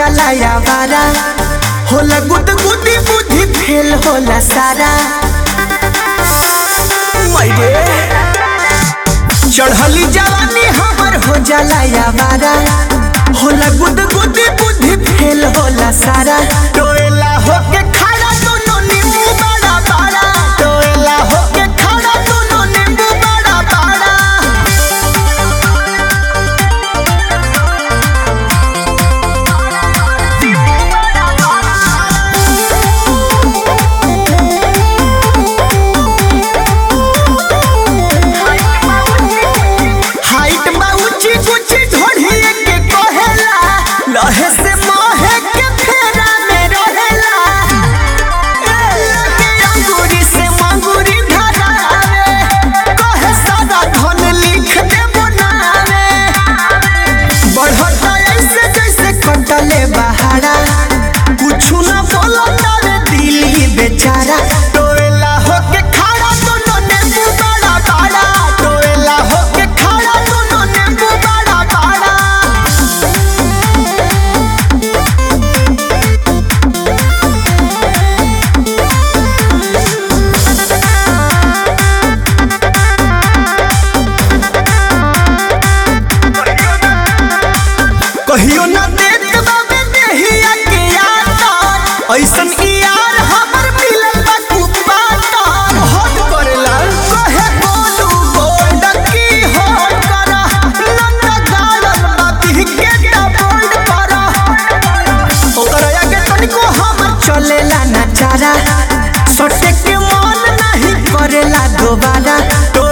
जाला यावारा होला गुद गुदी बुद्धि फेल होला सारा मायरे चढ़ली जवानी हमर हो जाला यावारा होला गुद गुदी बुद्धि फेल होला सारा टोएला होके खड़ा दोनों नींबू बड़ा बड़ा टोएला होके खड़ा दोनों नींबू बड़ा बड़ा हाइट बा ऊंची ऊंची ढोढ़िए के कहेला लहे से मोहे के फेरा में रहेला लगे अंगूरी से मंगूरी धरावे कहे सारा धन लिख दे बनावे बढ़ता ऐसे जैसे कटले बहारा कुछु ना बोलता रे दिल ही बेचारा टोएला होके खड़ा दोनों नींबू बड़ा बड़ा टोएला होके खड़ा दोनों नींबू बड़ा बड़ा कहियो ना देत बाबे देहिया के यार ऐसन यार हमर मिलल बा कुपाता हट करेला कहे बोलू गोल्ड की होट करा नंदा गालन बाती के बोल्ड करा ओकरा आगे तनिको हम चलेला ना चारा सटे के मन नहीं करेला दोबारा।